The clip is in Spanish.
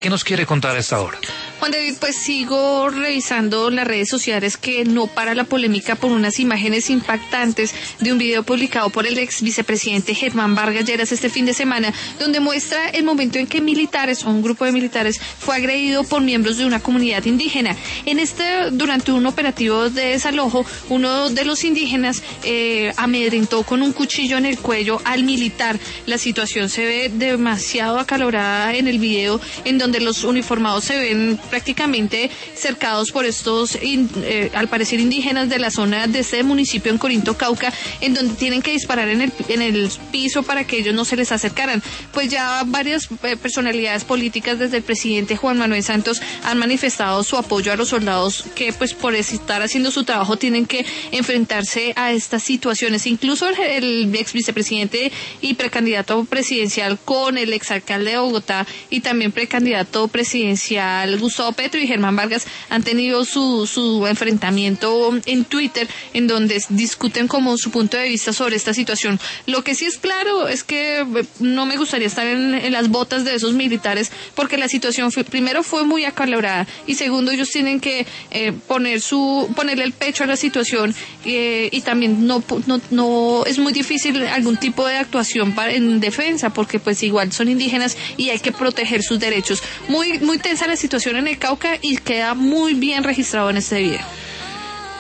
¿Qué nos quiere contar a esta hora? Juan David, pues sigo revisando las redes sociales que no para la polémica por unas imágenes impactantes de un video publicado por el ex vicepresidente Germán Vargas Lleras este fin de semana, donde muestra el momento en que militares o un grupo de militares fue agredido por miembros de una comunidad indígena. Durante un operativo de desalojo, uno de los indígenas amedrentó con un cuchillo en el cuello al militar. La situación se ve demasiado acalorada en el video, en donde los uniformados se ven prácticamente cercados por estos, al parecer, indígenas de la zona de este municipio en Corinto, Cauca, en donde tienen que disparar en el piso para que ellos no se les acercaran. Pues ya varias personalidades políticas, desde el presidente Juan Manuel Santos, han manifestado su apoyo a los soldados que, pues, por estar haciendo su trabajo, tienen que enfrentarse a estas situaciones. Incluso el ex vicepresidente y precandidato presidencial con el exalcalde de Bogotá y también precandidato presidencial Gustavo Petro y Germán Vargas han tenido su enfrentamiento en Twitter, en donde discuten como su punto de vista sobre esta situación. Lo que sí es claro es que no me gustaría estar en las botas de esos militares, porque la situación primero fue muy acalorada y segundo, ellos tienen que ponerle el pecho a la situación, y también no es muy difícil algún tipo de actuación en defensa, porque pues igual son indígenas y hay que proteger sus derechos. Muy, muy tensa la situación en el Cauca y queda muy bien registrado en este video.